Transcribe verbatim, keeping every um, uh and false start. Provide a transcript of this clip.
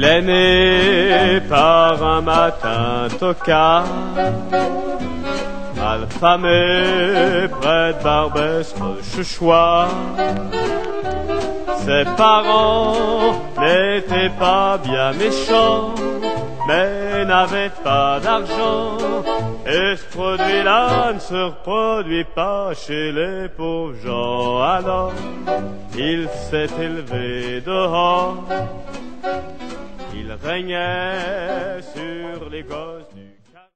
est né par un matin tocard, malfamé près de Barbès, Rochechouart. Ses parents n'étaient pas bien méchants, mais n'avaient pas d'argent, et ce produit-là ne se reproduit pas chez les pauvres gens. Alors, il s'est élevé dehors, il régnait sur les gosses